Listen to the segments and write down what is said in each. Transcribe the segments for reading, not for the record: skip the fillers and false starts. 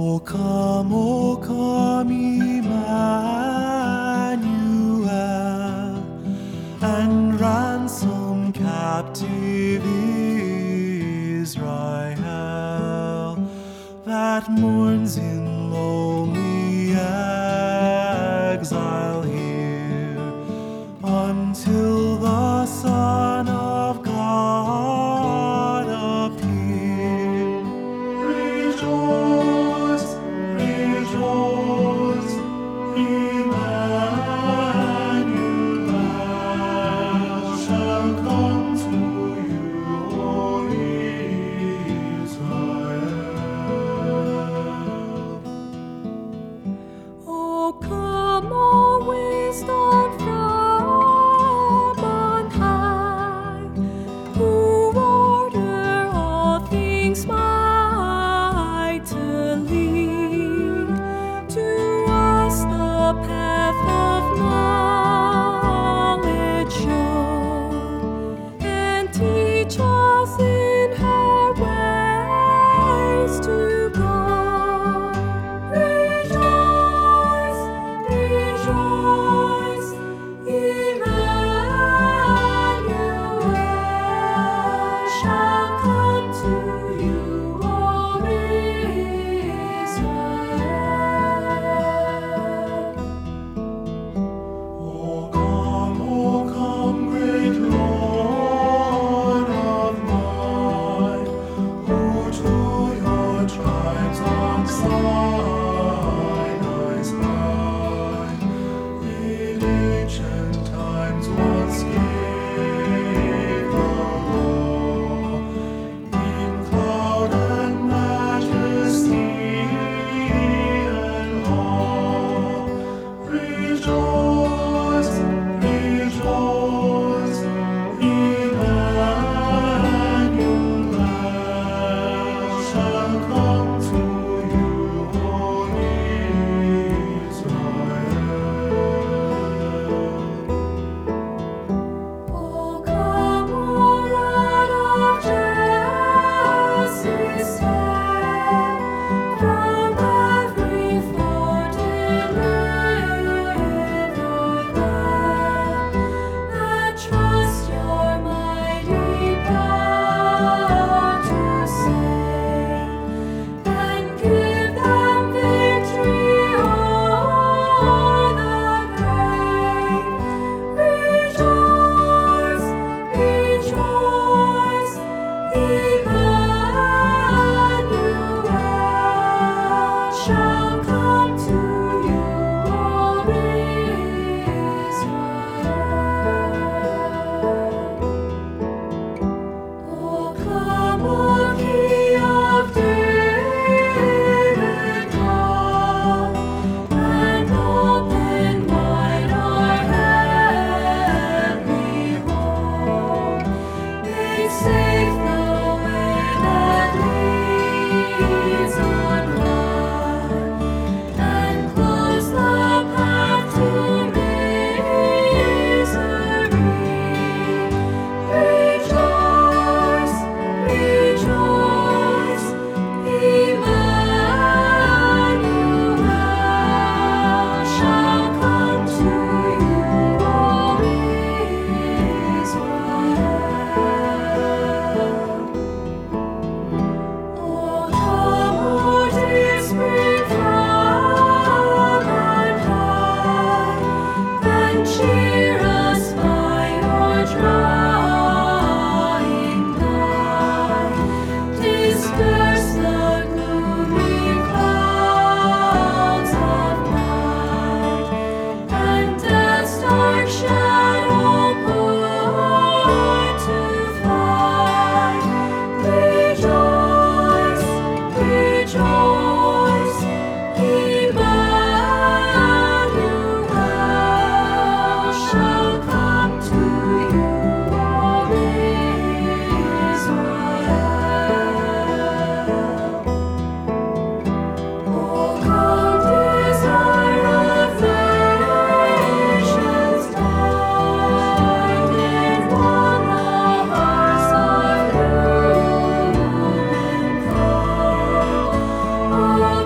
O come, Emmanuel, and ransom captive Israel that mourns in lonely exile here, until the Son of God appear. Rejoice, rejoice, Emmanuel shall come to you, O Israel. O come, O wisdom from on high, who order all things mightily. To us the path of knowledge show, and teach us in her ways to go. Rejoice, rejoice, Emmanuel shall come to you,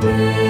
be